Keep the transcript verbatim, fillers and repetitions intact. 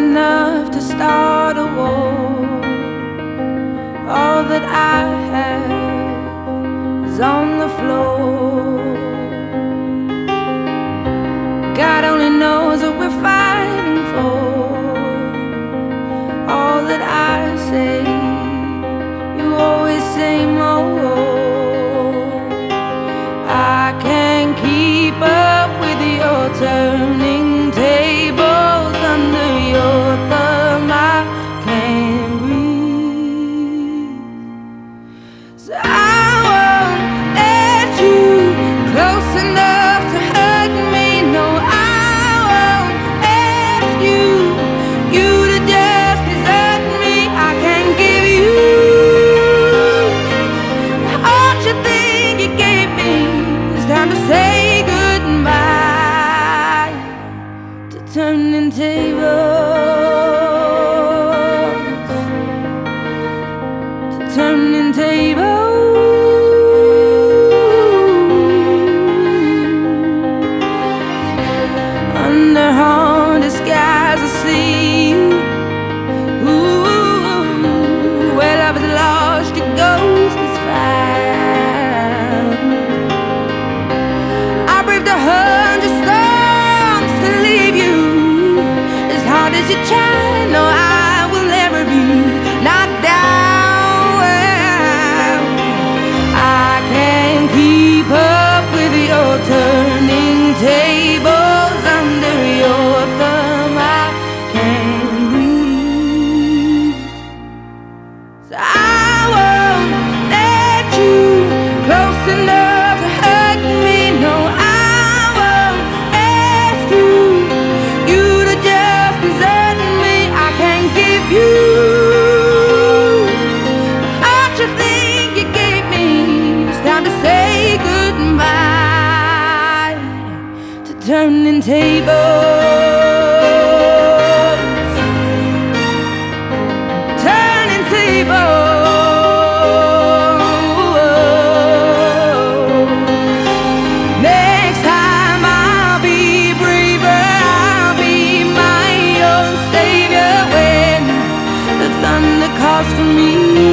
enough to start a war. All that I have is on the floor. God only knows what we're fighting for. All that I say, you always say more. I can't keep up with your turning tables under your thumb. I can't breathe, so I won't let you close enough to hurt me. No, I won't ask you, you to just desert me. I can't give you all you think you gave me. It's time to say goodbye to turning tables, to turning tables. Under haunted skies I see you. Ooh, where love is lost, your ghost is found. I braved a hundred storms to leave you. As hard as you try, no, I will never be knocked down. I can't keep up with your turning tables under your thumb. I can't breathe, so I won't let you close enough to hurt me. No, I won't ask you, you to just desert me. I can't give you all you think you gave me. It's time to say goodbye to turning tables, turning tables. Next time I'll be braver, I'll be my own savior when the thunder calls for me.